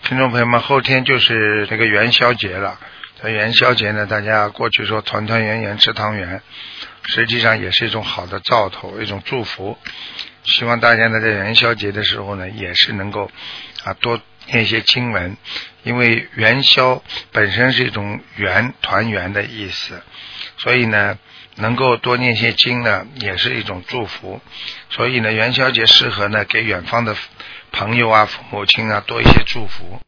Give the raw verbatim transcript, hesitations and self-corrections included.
听众朋友们，后天就是这个元宵节了。这元宵节呢，大家过去说团团圆圆吃汤圆，实际上也是一种好的兆头，一种祝福。希望大家呢在元宵节的时候呢，也是能够啊多念一些经文，因为元宵本身是一种圆团圆的意思，所以呢能够多念些经呢，也是一种祝福。所以呢，元宵节适合呢给远方的朋友啊、父母亲啊多一些祝福。